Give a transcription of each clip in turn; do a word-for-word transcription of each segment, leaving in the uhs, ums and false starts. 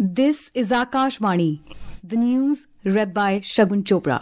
This is Akashvani, the news read by Shagun Chopra.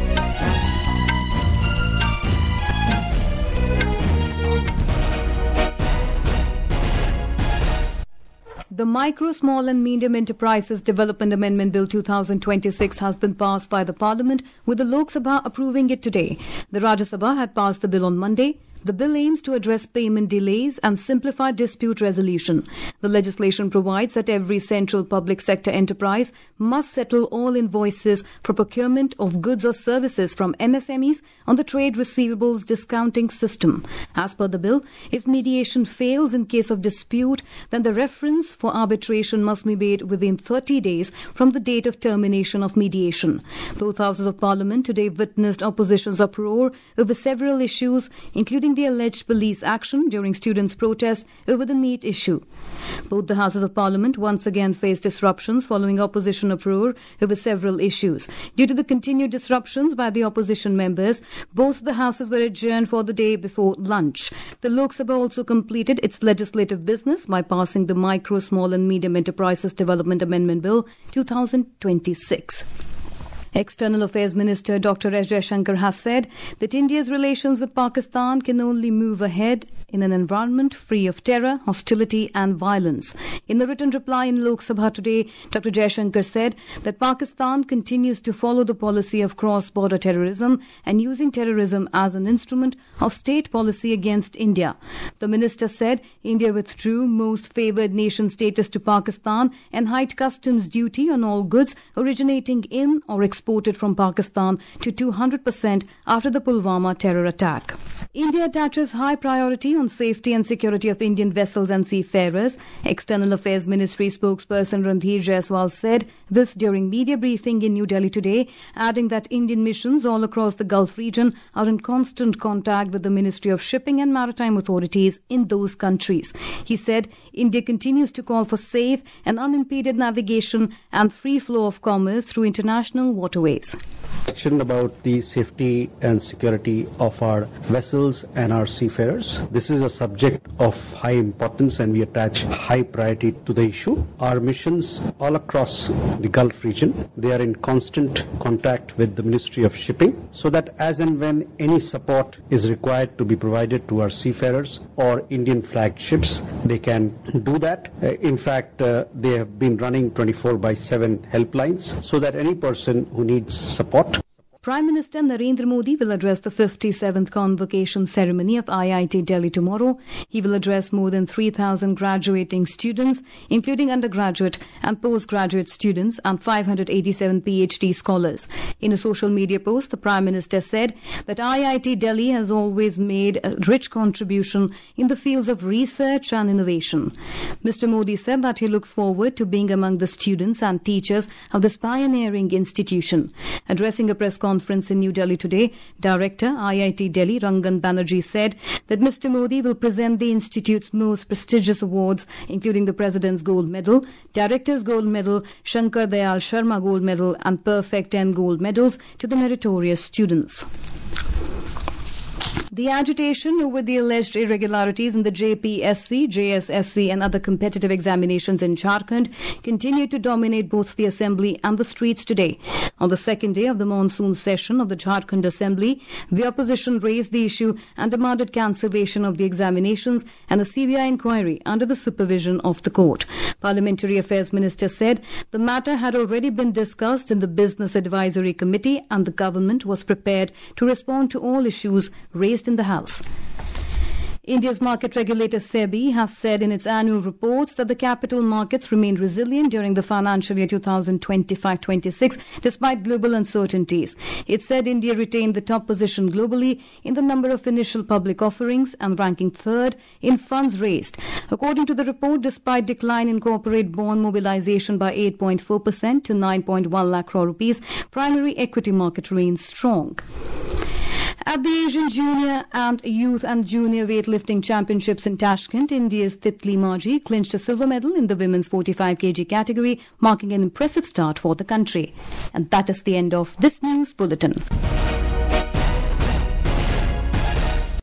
The Micro, Small and Medium Enterprises Development Amendment Bill two thousand twenty-six has been passed by the Parliament, with the Lok Sabha approving it today. The Rajya Sabha had passed the bill on Monday. The bill aims to address payment delays and simplify dispute resolution. The legislation provides that every central public sector enterprise must settle all invoices for procurement of goods or services from M S M Es on the trade receivables discounting system. As per the bill, if mediation fails in case of dispute, then the reference for arbitration must be made within thirty days from the date of termination of mediation. Both houses of Parliament today witnessed opposition's uproar over several issues, including the alleged police action during students' protests over the NEET issue. Both the Houses of Parliament once again faced disruptions following opposition uproar over several issues. Due to the continued disruptions by the opposition members, both the houses were adjourned for the day before lunch. The Lok Sabha also completed its legislative business by passing the Micro, Small and Medium Enterprises Development Amendment Bill two thousand twenty-six. External Affairs Minister Doctor S. Jaishankar has said that India's relations with Pakistan can only move ahead in an environment free of terror, hostility and violence. In the written reply in Lok Sabha today, Doctor Jaishankar said that Pakistan continues to follow the policy of cross-border terrorism and using terrorism as an instrument of state policy against India. The minister said India withdrew most favoured nation status to Pakistan and hiked customs duty on all goods originating in or exported exported from Pakistan to two hundred percent after the Pulwama terror attack. India attaches high priority on safety and security of Indian vessels and seafarers. External Affairs Ministry spokesperson Randhir Jaiswal said this during media briefing in New Delhi today, adding that Indian missions all across the Gulf region are in constant contact with the Ministry of Shipping and Maritime authorities in those countries. He said India continues to call for safe and unimpeded navigation and free flow of commerce through international waterways. About the safety and security of our vessels and our seafarers. This is a subject of high importance and we attach high priority to the issue. Our missions all across the Gulf region, they are in constant contact with the Ministry of Shipping so that as and when any support is required to be provided to our seafarers or Indian flagged ships, they can do that. Uh, in fact, uh, they have been running twenty-four by seven helplines so that any person who needs support. Prime Minister Narendra Modi will address the fifty-seventh convocation ceremony of I I T Delhi tomorrow. He will address more than three thousand graduating students, including undergraduate and postgraduate students, and five hundred eighty-seven PhD scholars. In a social media post, the Prime Minister said that I I T Delhi has always made a rich contribution in the fields of research and innovation. Mister Modi said that he looks forward to being among the students and teachers of this pioneering institution. Addressing a press conference Conference in New Delhi today, Director I I T Delhi Rangan Banerjee said that Mister Modi will present the institute's most prestigious awards, including the President's Gold Medal, Director's Gold Medal, Shankar Dayal Sharma Gold Medal and Perfect ten Gold Medals to the meritorious students. The agitation over the alleged irregularities in the J P S C, J S S C and other competitive examinations in Jharkhand continued to dominate both the Assembly and the streets today. On the second day of the monsoon session of the Jharkhand Assembly, the opposition raised the issue and demanded cancellation of the examinations and a C B I inquiry under the supervision of the court. Parliamentary Affairs Minister said the matter had already been discussed in the Business Advisory Committee and the government was prepared to respond to all issues raised in the House. India's market regulator SEBI has said in its annual reports that the capital markets remained resilient during the financial year two thousand twenty-five twenty-six despite global uncertainties. It said India retained the top position globally in the number of initial public offerings and ranking third in funds raised. According to the report, despite decline in corporate bond mobilization by eight point four percent to nine point one lakh crore rupees, primary equity market remains strong. At the Asian Junior and Youth and Junior Weightlifting Championships in Tashkent, India's Titli Maji clinched a silver medal in the women's forty-five kilogram category, marking an impressive start for the country. And that is the end of this news bulletin.